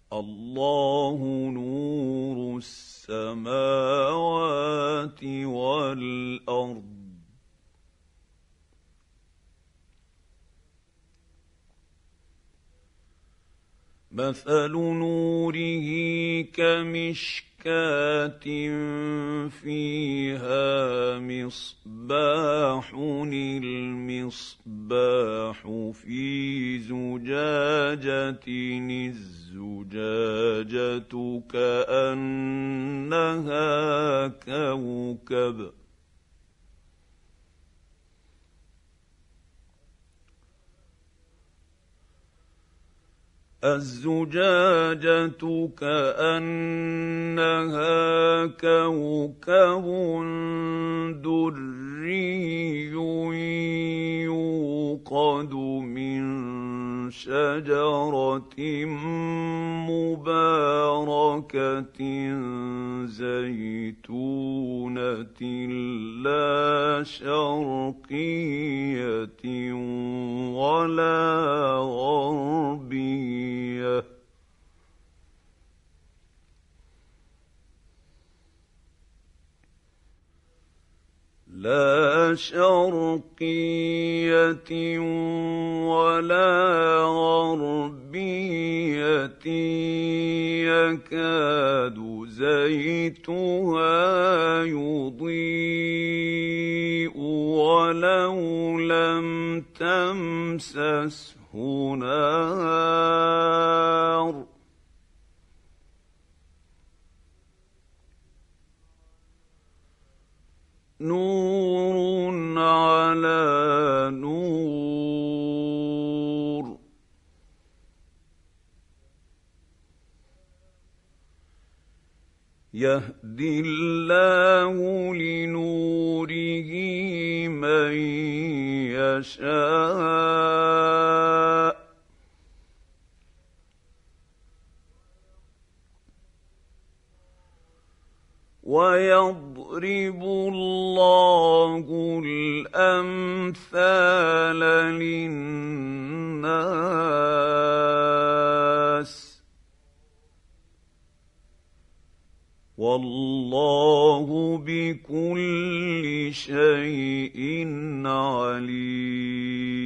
الله نور السماوات والارض مثل نوره كمشكاة فيها مصباح المصباح في زجاجة الزجاجة كأنها كوكب الزجاجة كأنها كوكب دري يوقد من شجرة مباركة زيتونة لا شرقية ولا غربية لا شرقية ولا غربية يكاد زيتها يضيء ولو لم تمسسه نار نور على نور يهدي الله لنوره من يشاء ويضرب الله الأمثال للناس والله بكل شيء عليم